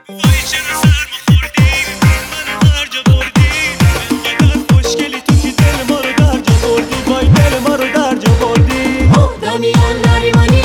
وای چرا سرما خوردی منو هر جا بردی انقدر خوشگلی تو که دل ما رو در جا بردی وای دل ما رو در جا بردی دانیال نریمانی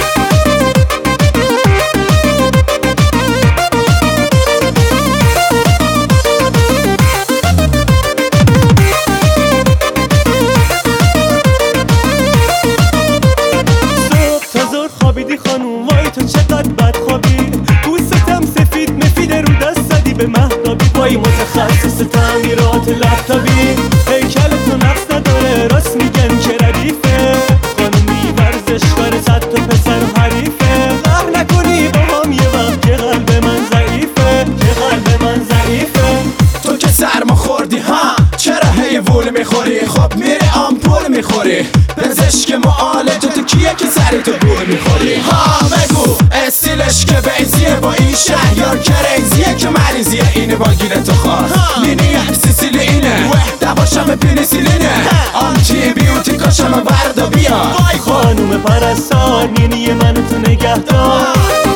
خوابیدی خانوم وای تو چقدر بدخوابی پوستم سفید مفیده رو دست زدی به مهتابی وای متخصص تعمیرات لپتابی هیکلتو نقص نداره راست میگن که ردیفه خانومی ورزشکار صد تا پسر حریفه قهر نکنی با هم یه وقت که قلب من ضعیفه که قلب من ضعیفه تو که سرما خوردی ها چرا هی وول میخوری خب میری آمپول میخوری پزشک معالج تو کیه که سری تو گول میخوری ها بگو استیلش که بیزیه با این شهریار کریزیه که مریضیه اینه با گیره تو خواست لینیه سیسیلی اینه دواشم پینیسیلینه آنتی بیوتیکاشم وردا بیا وای خانوم پرستار نینی منو تو نگهدار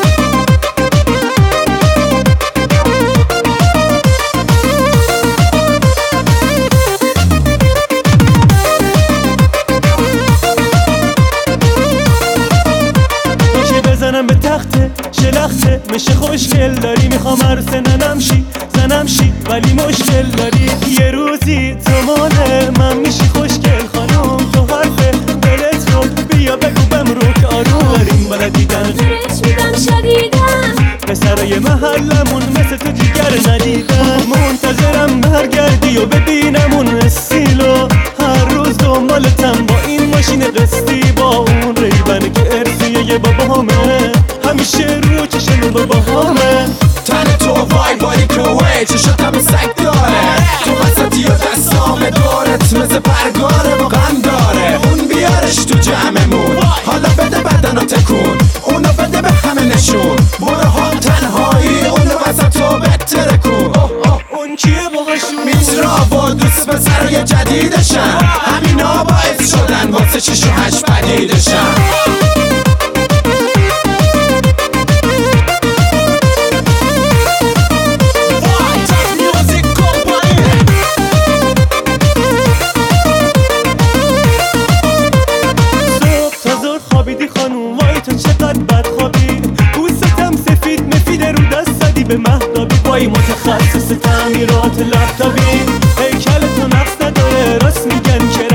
به تخته شلخته مشه خوشگل داری میخوام عروس ننم شی زنم شی ولی مشکل داری یه روزی تو مال من میشی خوشگل خانم تو حرف دلت رو بیا بگو بمرو که آروم داریم بلد دیدن زورش میدم شدیدم پسرای محلمون مثل تو جیگر ندیدم منتظرم برگردی و ببینم اون استیلو هر روز دنبالتم با این ماشین قسطی با اون ریبن که ارسیه بابا همه همیشه رو چشم بابا همه تن تو وای باری که وی چشاتم سگ داره تو وسطی و دستام دورت مثل پرگاره و غم داره اون بیارش تو جمعمون حالا بده بدن و تکون اونو بده به همه نشون برو هم تنهایی اونو وسط و بتره کن اون کیه باهاشون میترا و دوست پسرای جدیدشن همینا باعث شدن واسه 6 و 8 پدیدشن خوابیدی خانوم وای تو چقدر بدخوابی پوستم سفید مفیده رو دست زدی به مهتابی وای متخصص تعمیرات لپتابی هیکلتو نقص نداره راست میگن که